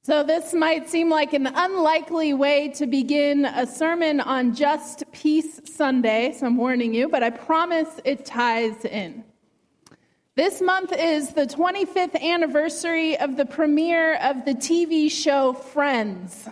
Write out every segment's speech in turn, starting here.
So this might seem like an unlikely way to begin a sermon on Just Peace Sunday, so I'm warning you, but I promise it ties in. This month is the 25th anniversary of the premiere of the TV show Friends.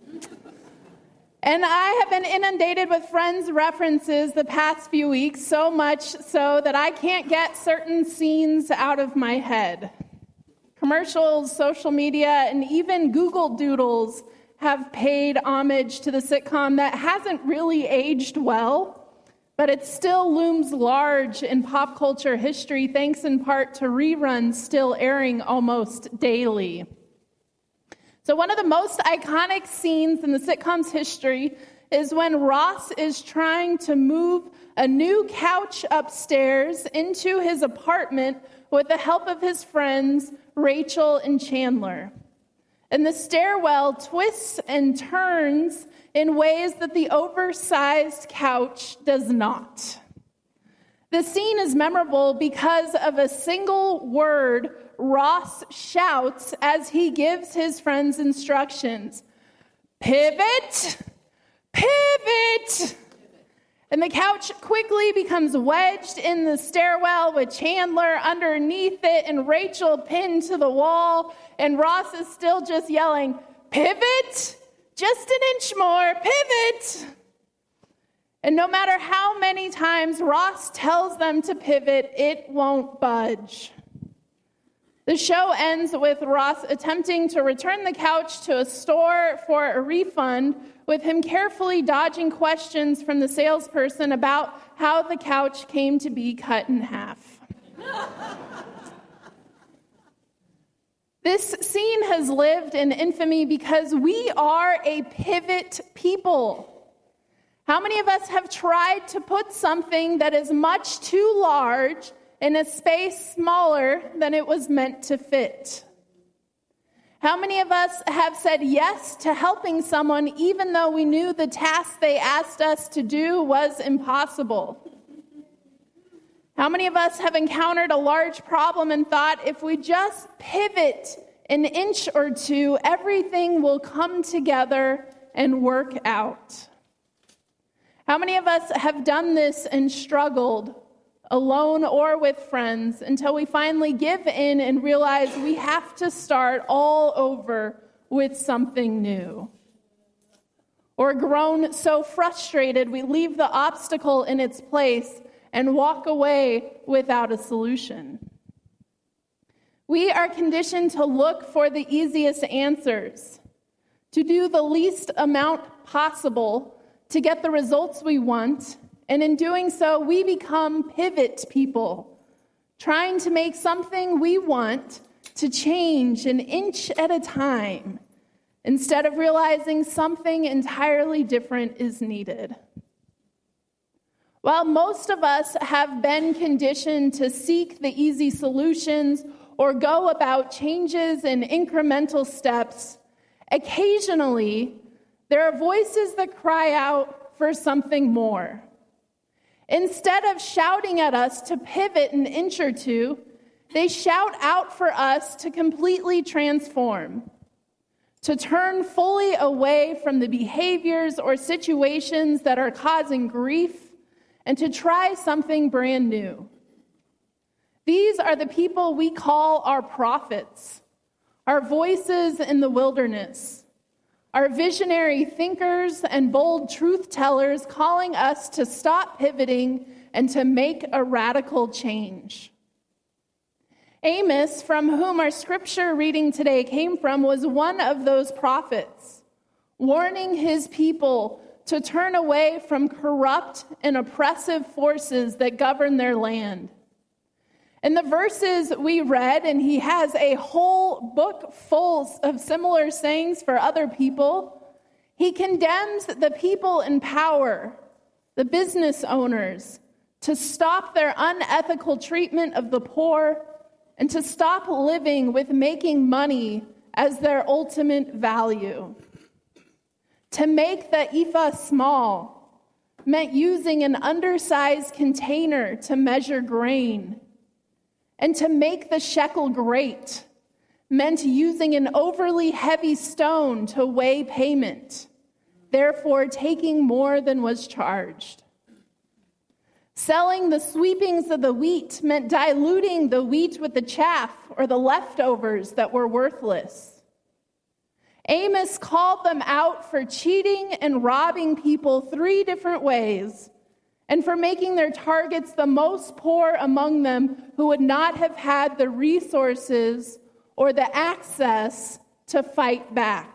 And I have been inundated with Friends references the past few weeks, so much so that I can't get certain scenes out of my head. Commercials, social media, and even Google Doodles have paid homage to the sitcom that hasn't really aged well, but it still looms large in pop culture history thanks in part to reruns still airing almost daily. So one of the most iconic scenes in the sitcom's history is when Ross is trying to move a new couch upstairs into his apartment with the help of his friends, Rachel and Chandler. And the stairwell twists and turns in ways that the oversized couch does not. The scene is memorable because of a single word Ross shouts as he gives his friends instructions. Pivot! Pivot! And the couch quickly becomes wedged in the stairwell with Chandler underneath it and Rachel pinned to the wall. And Ross is still just yelling, pivot! Just an inch more, pivot! And no matter how many times Ross tells them to pivot, it won't budge. The show ends with Ross attempting to return the couch to a store for a refund, with him carefully dodging questions from the salesperson about how the couch came to be cut in half. This scene has lived in infamy because we are a pivot people. How many of us have tried to put something that is much too large in a space smaller than it was meant to fit? How many of us have said yes to helping someone even though we knew the task they asked us to do was impossible? How many of us have encountered a large problem and thought, if we just pivot an inch or two, everything will come together and work out? How many of us have done this and struggled, alone or with friends, until we finally give in and realize we have to start all over with something new? Or grown so frustrated we leave the obstacle in its place and walk away without a solution? We are conditioned to look for the easiest answers, to do the least amount possible to get the results we want. And in doing so, we become pivot people, trying to make something we want to change an inch at a time, instead of realizing something entirely different is needed. While most of us have been conditioned to seek the easy solutions or go about changes in incremental steps, occasionally there are voices that cry out for something more. Instead of shouting at us to pivot an inch or two, they shout out for us to completely transform, to turn fully away from the behaviors or situations that are causing grief, and to try something brand new. These are the people we call our prophets, our voices in the wilderness, our visionary thinkers and bold truth tellers calling us to stop pivoting and to make a radical change. Amos, from whom our scripture reading today came from, was one of those prophets, warning his people to turn away from corrupt and oppressive forces that govern their land. In the verses we read, and he has a whole book full of similar sayings for other people, he condemns the people in power, the business owners, to stop their unethical treatment of the poor and to stop living with making money as their ultimate value. To make the ephah small meant using an undersized container to measure grain. And to make the shekel great meant using an overly heavy stone to weigh payment, therefore taking more than was charged. Selling the sweepings of the wheat meant diluting the wheat with the chaff or the leftovers that were worthless. Amos called them out for cheating and robbing people 3 different ways, and for making their targets the most poor among them who would not have had the resources or the access to fight back.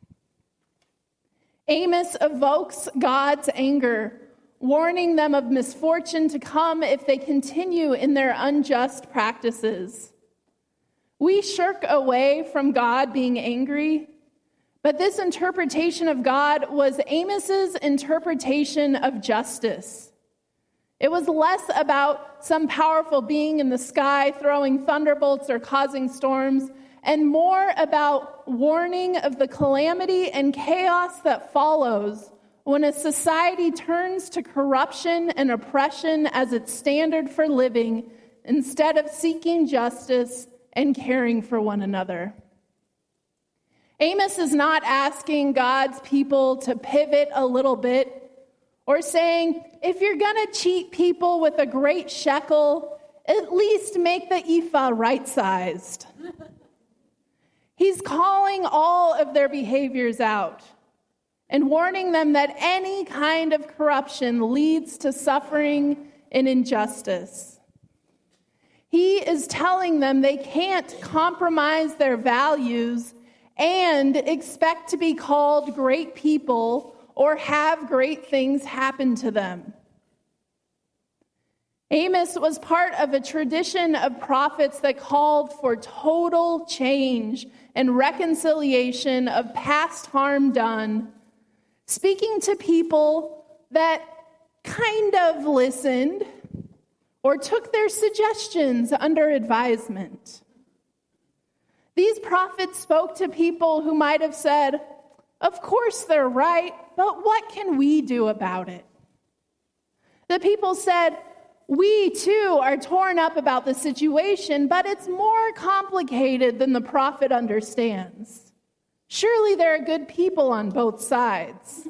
Amos evokes God's anger, warning them of misfortune to come if they continue in their unjust practices. We shirk away from God being angry, but this interpretation of God was Amos's interpretation of justice. It was less about some powerful being in the sky throwing thunderbolts or causing storms, and more about warning of the calamity and chaos that follows when a society turns to corruption and oppression as its standard for living instead of seeking justice and caring for one another. Amos is not asking God's people to pivot a little bit or saying, if you're going to cheat people with a great shekel, at least make the ephah right-sized. He's calling all of their behaviors out and warning them that any kind of corruption leads to suffering and injustice. He is telling them they can't compromise their values and expect to be called great people or have great things happen to them. Amos was part of a tradition of prophets that called for total change and reconciliation of past harm done, speaking to people that kind of listened or took their suggestions under advisement. These prophets spoke to people who might have said, of course they're right, but what can we do about it? The people said, we too are torn up about the situation, but it's more complicated than the prophet understands. Surely there are good people on both sides.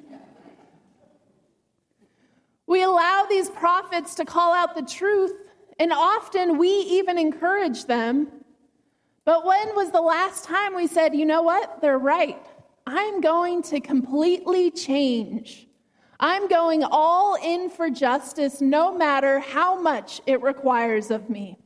We allow these prophets to call out the truth, and often we even encourage them. But when was the last time we said, you know what, they're right. I'm going to completely change. I'm going all in for justice, no matter how much it requires of me.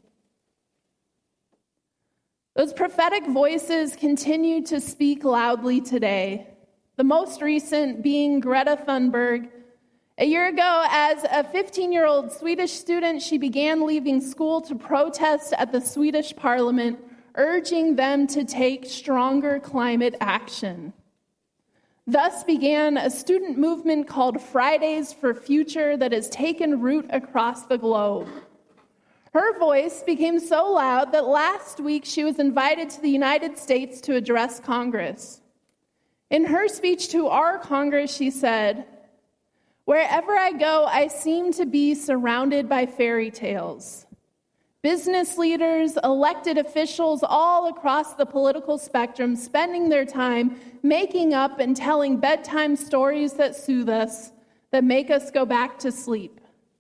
Those prophetic voices continue to speak loudly today, the most recent being Greta Thunberg. A year ago, as a 15-year-old Swedish student, she began leaving school to protest at the Swedish parliament, urging them to take stronger climate action. Thus began a student movement called Fridays for Future that has taken root across the globe. Her voice became so loud that last week she was invited to the United States to address Congress. In her speech to our Congress, she said, "Wherever I go, I seem to be surrounded by fairy tales. Business leaders, elected officials all across the political spectrum spending their time making up and telling bedtime stories that soothe us, that make us go back to sleep.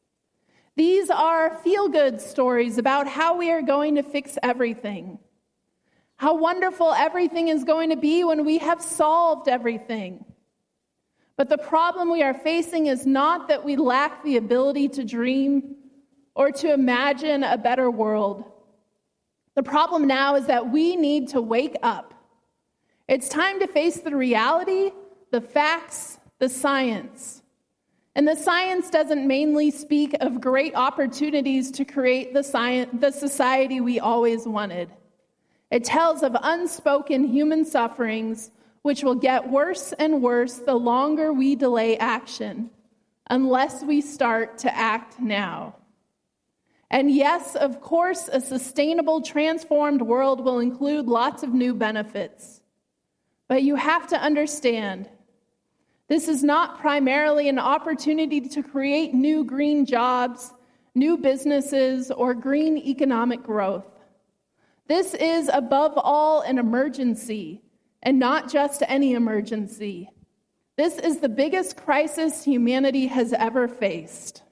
These are feel-good stories about how we are going to fix everything, how wonderful everything is going to be when we have solved everything. But the problem we are facing is not that we lack the ability to dream or to imagine a better world. The problem now is that we need to wake up. It's time to face the reality, the facts, the science. And the science doesn't mainly speak of great opportunities to create the society we always wanted. It tells of unspoken human sufferings, which will get worse and worse the longer we delay action, unless we start to act now. And yes, of course, a sustainable, transformed world will include lots of new benefits. But you have to understand, this is not primarily an opportunity to create new green jobs, new businesses, or green economic growth. This is above all an emergency, and not just any emergency. This is the biggest crisis humanity has ever faced.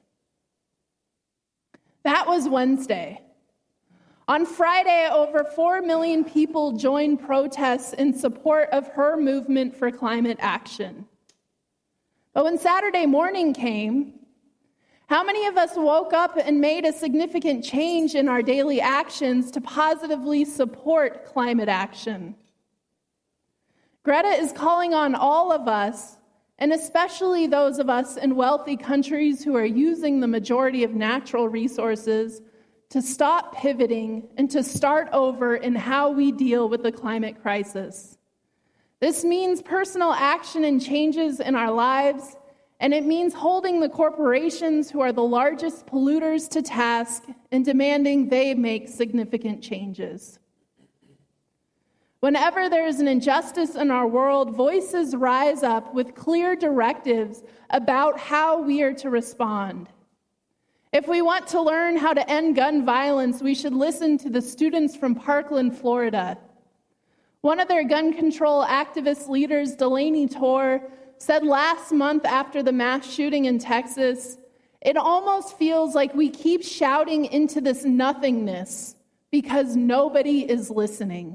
That was Wednesday. On Friday, over 4 million people joined protests in support of her movement for climate action. But when Saturday morning came, how many of us woke up and made a significant change in our daily actions to positively support climate action? Greta is calling on all of us, and especially those of us in wealthy countries who are using the majority of natural resources, to stop pivoting and to start over in how we deal with the climate crisis. This means personal action and changes in our lives, and it means holding the corporations who are the largest polluters to task and demanding they make significant changes. Whenever there is an injustice in our world, voices rise up with clear directives about how we are to respond. If we want to learn how to end gun violence, we should listen to the students from Parkland, Florida. One of their gun control activist leaders, Delaney Torr, said last month after the mass shooting in Texas, "It almost feels like we keep shouting into this nothingness because nobody is listening."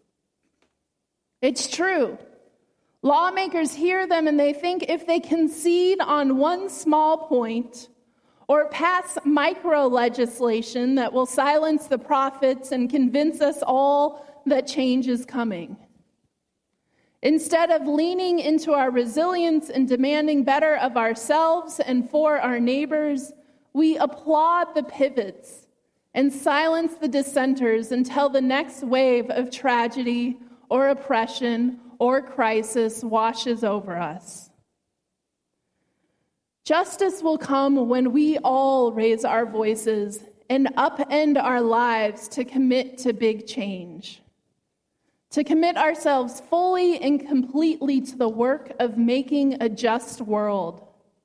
It's true. Lawmakers hear them and they think if they concede on one small point or pass micro legislation that will silence the prophets and convince us all that change is coming. Instead of leaning into our resilience and demanding better of ourselves and for our neighbors, we applaud the pivots and silence the dissenters until the next wave of tragedy or oppression or crisis washes over us. Justice will come when we all raise our voices and upend our lives to commit to big change, to commit ourselves fully and completely to the work of making a just world.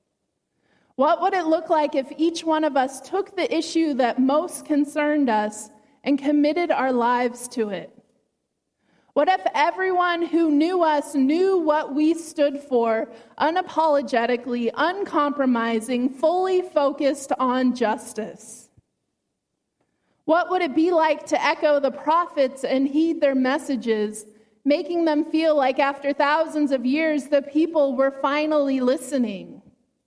What would it look like if each one of us took the issue that most concerned us and committed our lives to it? What if everyone who knew us knew what we stood for, unapologetically, uncompromising, fully focused on justice? What would it be like to echo the prophets and heed their messages, making them feel like after thousands of years the people were finally listening?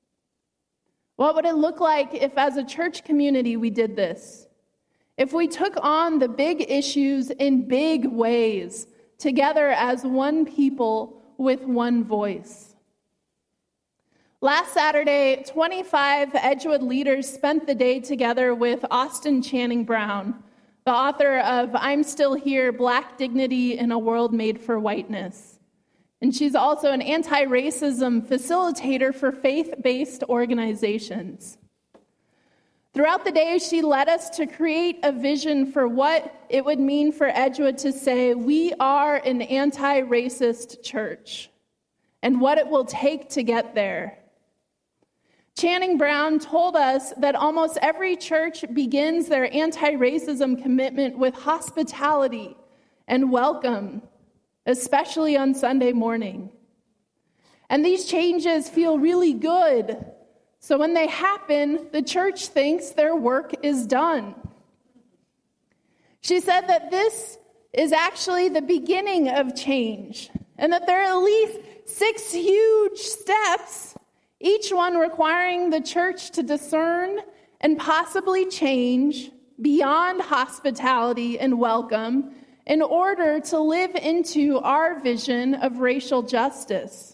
What would it look like if as a church community we did this? If we took on the big issues in big ways, together as one people with one voice. Last Saturday, 25 Edgewood leaders spent the day together with Austin Channing Brown, the author of I'm Still Here, Black Dignity in a World Made for Whiteness. And she's also an anti-racism facilitator for faith-based organizations. Throughout the day, she led us to create a vision for what it would mean for Edgewood to say, we are an anti-racist church, and what it will take to get there. Channing Brown told us that almost every church begins their anti-racism commitment with hospitality and welcome, especially on Sunday morning. And these changes feel really good. So when they happen, the church thinks their work is done. She said that this is actually the beginning of change, and that there are at least 6 huge steps, each one requiring the church to discern and possibly change beyond hospitality and welcome in order to live into our vision of racial justice.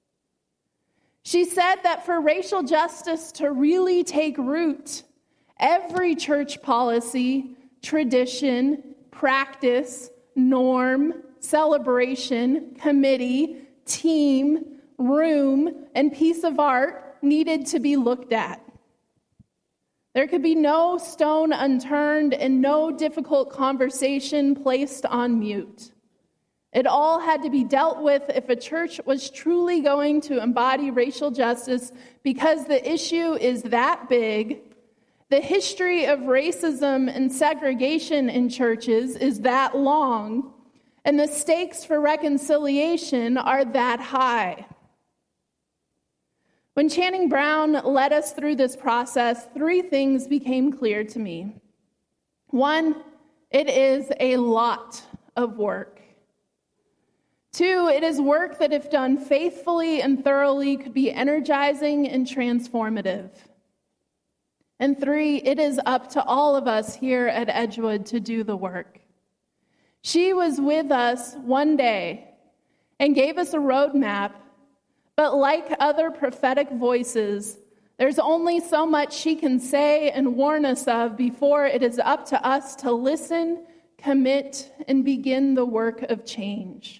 She said that for racial justice to really take root, every church policy, tradition, practice, norm, celebration, committee, team, room, and piece of art needed to be looked at. There could be no stone unturned and no difficult conversation placed on mute. It all had to be dealt with if a church was truly going to embody racial justice, because the issue is that big, The history of racism and segregation in churches is that long, and the stakes for reconciliation are that high. When Channing Brown led us through this process, 3 things became clear to me. 1, it is a lot of work. 2, it is work that, if done faithfully and thoroughly, could be energizing and transformative. And 3, it is up to all of us here at Edgewood to do the work. She was with us one day and gave us a roadmap, but like other prophetic voices, there's only so much she can say and warn us of before it is up to us to listen, commit, and begin the work of change.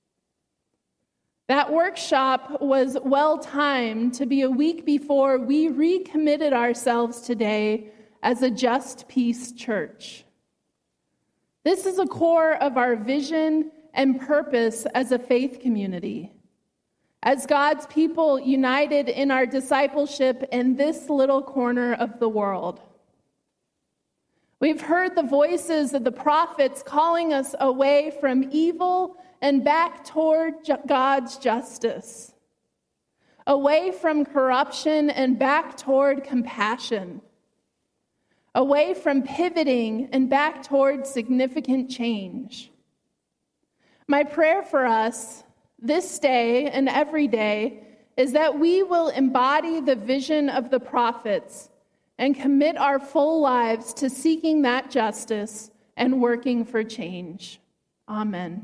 That workshop was well-timed to be a week before we recommitted ourselves today as a Just Peace church. This is a core of our vision and purpose as a faith community, as God's people united in our discipleship in this little corner of the world. We've heard the voices of the prophets calling us away from evil and back toward God's justice, away from corruption and back toward compassion, away from pivoting and back toward significant change. My prayer for us this day and every day is that we will embody the vision of the prophets and commit our full lives to seeking that justice and working for change. Amen.